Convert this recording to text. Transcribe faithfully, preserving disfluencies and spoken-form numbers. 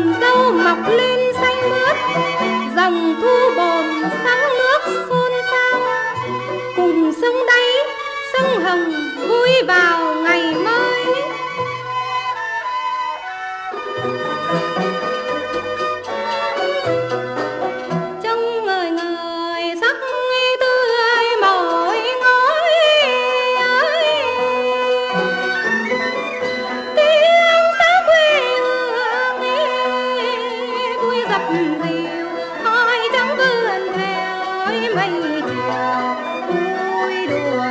vườn dâu mọc lên xanh mướt, dòng thu bồn sáng nước xôn xao, cùng sông đáy sông Hồng vui vào ngày mới. Trông ngời ngời sắc tươi mỏi ngói ấy, tiếng sáo quê hương ấy vui dập dìu, khói trắng vươn theo mây chiều vui đùa